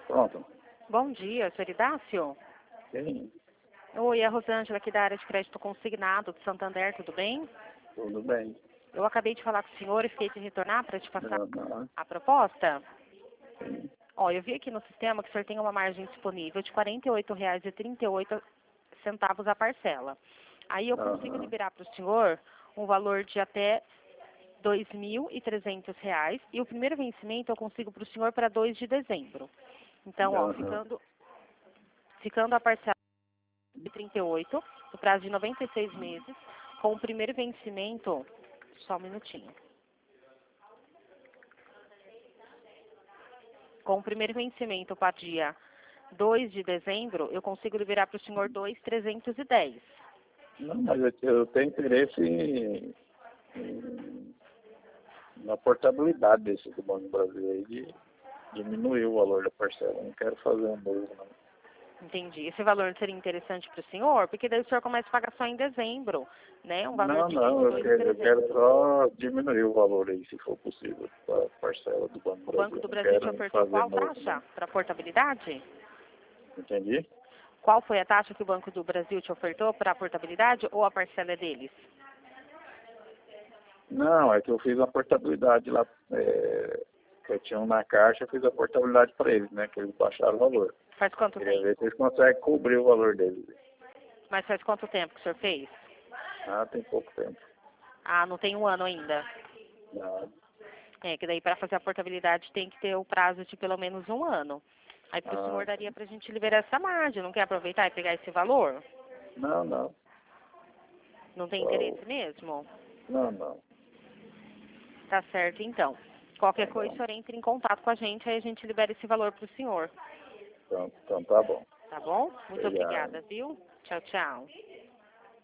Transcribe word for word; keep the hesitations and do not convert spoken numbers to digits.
Pronto. Bom dia, senhor Idácio. Sim, Oi, é a Rosângela aqui da área de crédito consignado de Santander, tudo bem? tudo bem. Eu acabei de falar com o senhor e fiquei de retornar para te passar Aham, a proposta. sim. Ó, eu vi aqui no sistema que o senhor tem uma margem disponível de quarenta e oito reais e trinta e oito centavos a parcela. Aí eu consigo Aham, liberar para o senhor um valor de até dois mil e trezentos reais e o primeiro vencimento eu consigo para o senhor para dois de dezembro. Então, ó, aham. ficando, ficando a parcela de trinta e oito, no prazo de noventa e seis meses, com o primeiro vencimento, só um minutinho, com o primeiro vencimento para dia dois de dezembro, eu consigo liberar para o senhor dois mil trezentos e dez. Não, mas eu, eu tenho interesse em, em- na portabilidade desse do Banco do Brasil aí, de diminuir o valor da parcela. Eu não quero fazer um novo, não. Entendi. Esse valor seria interessante para o senhor, porque daí o senhor começa a pagar só em dezembro, né? Um valor Não, de não, eu dois mil e quero, eu quero trezentos. só diminuir o valor aí, se for possível, para a parcela do Banco do O Banco Brasil. do Eu não Brasil te quero ofertou fazer qual novo, taxa não. para portabilidade? Entendi? Qual foi a taxa que o Banco do Brasil te ofertou para a portabilidade ou a parcela é deles? Não, é que eu fiz a portabilidade lá, é, que eu tinha um na caixa, eu fiz a portabilidade para eles, né? Que eles baixaram o valor. Faz quanto Queria ver tempo? se eles conseguem cobrir o valor deles. Mas faz quanto tempo que o senhor fez? Ah, tem pouco tempo. Ah, não tem um ano ainda. Ah, É, que daí para fazer a portabilidade tem que ter o prazo de pelo menos um ano. Aí para o ah, senhor daria para a gente liberar essa margem, não quer aproveitar e pegar esse valor? não, não. Não tem Só, interesse mesmo? não, não. Tá certo, então. Tá Qualquer coisa, o bom. senhor entre em contato com a gente, aí a gente libera esse valor para o senhor. Então, então tá bom. Tá bom? Muito Obrigado. obrigada, viu? Tchau, tchau.